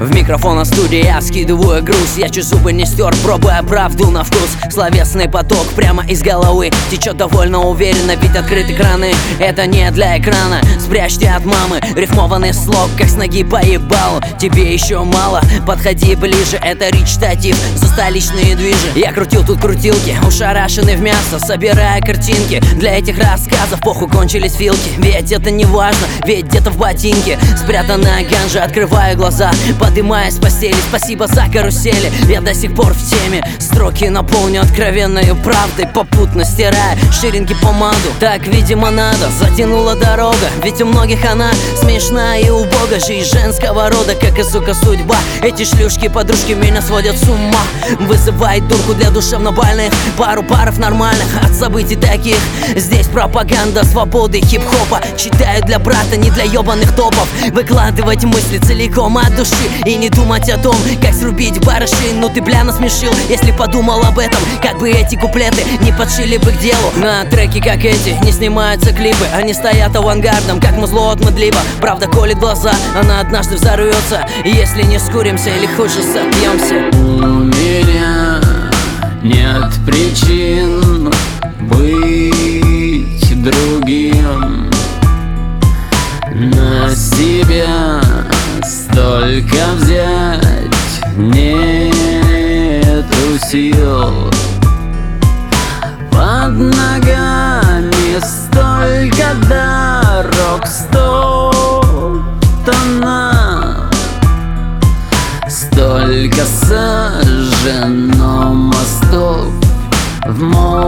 В микрофон студии я скидываю груз. Я чуть зубы не стер, пробуя правду на вкус. Словесный поток прямо из головы течет довольно уверенно, ведь открыты краны. Это не для экрана, спрячьте от мамы рифмованный слог, как с ноги поебалу. Тебе еще мало, подходи ближе, это речитатив за столичные движи. Я крутил тут крутилки, ушарашенный в мясо, собирая картинки. Для этих рассказов похуй кончились филки. Ведь это не важно, ведь где-то в ботинке спрятанная ганжа. Открываю глаза, подымаясь с постели. Спасибо за карусели, я до сих пор в теме. Строки наполню откровенной правдой, попутно стирая ширинки помаду. Так, видимо, надо, затянула дорога, ведь у многих она смешна и убога. Жизнь женского рода, как и, сука, судьба. Эти шлюшки-подружки меня сводят с ума. Вызывает дурку для душевно больных, пару паров нормальных от событий таких. Здесь пропаганда свободы хип-хопа. Читаю для брата, не для ебаных топов. Выкладывать мысли целиком от души и не думать о том, как срубить барыши. Ну ты, бля, насмешил, если подумал об этом. Как бы эти куплеты не подшили бы к делу. На треки, как эти, не снимаются клипы. Они стоят авангардом, как музло от Мэдлиба. Правда колет глаза, она однажды взорвется, если не скуримся или хуже сопьемся. У меня нет причин быть другим. На себя столько взять нету сил. Под ногами столько дорог стоптано, столько сожжено мостов в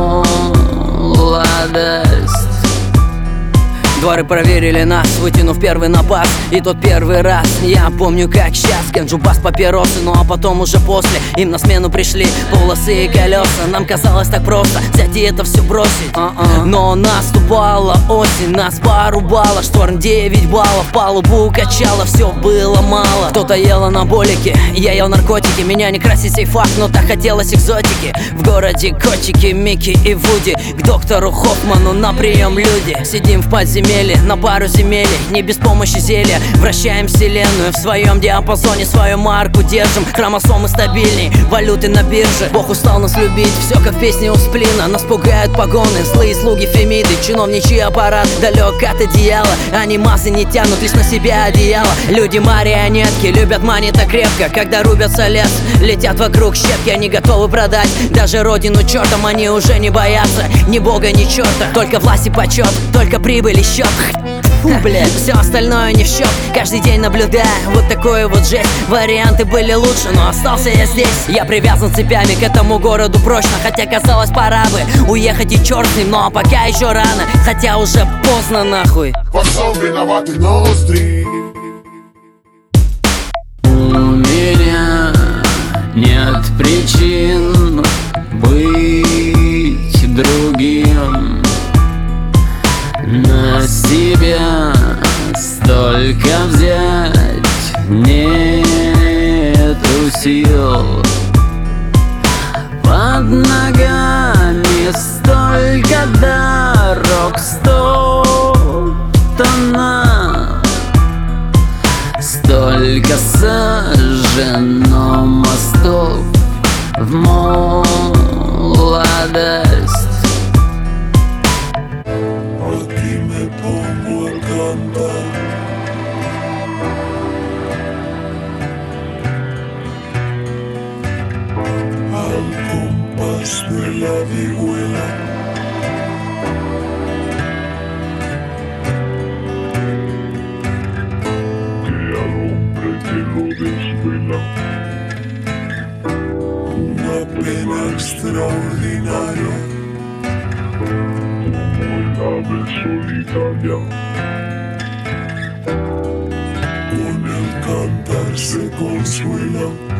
молодость. Дворы проверили нас, вытянув первый напас. И тот первый раз, я помню как сейчас. Ганджу, бас, папиросы, ну а потом уже после им на смену пришли полосы и колеса. Нам казалось так просто взять и это все бросить. Но наступала осень, нас порубала. Шторм 9 баллов, палубу качало, все было мало. Кто-то ел анаболики, я ел наркотики. Меня не красить сей факт, но так хотелось экзотики. В городе котики, Микки и Вуди. К доктору Хоффману на прием люди. Сидим в подземелье на пару земель, не без помощи зелья. Вращаем вселенную в своем диапазоне, свою марку держим. Хромосомы стабильней, валюты на бирже. Бог устал нас любить, все как в песне у Сплина. Нас пугают погоны, злые слуги Фемиды. Чиновничий аппарат далек от одеяла. Они массы не тянут лишь на себя одеяло. Люди марионетки, любят мани так крепко. Когда рубятся лес, летят вокруг щепки. Они готовы продать даже родину чертом. Они уже не боятся ни бога, ни черта. Только власть и почет, только прибыль и счет. Фу, блядь, все остальное не в счет. Каждый день наблюдая вот такое вот жесть. Варианты были лучше, но остался я здесь. Я привязан цепями к этому городу прочно. Хотя казалось пора бы уехать и черт с ним. Но пока еще рано, хотя уже поздно нахуй. Во всем виноваты ноздри. У меня нет причин быть другим. На себя столько взять нету сил. Под ногами столько дорог стоптано, столько сожжено мостов в молодость. Aquí me pongo a cantar. Al compás de la vihuela. Que al hombre que lo desvela una pena extraordinaria. Ave solitaria, con el cantar se consuela.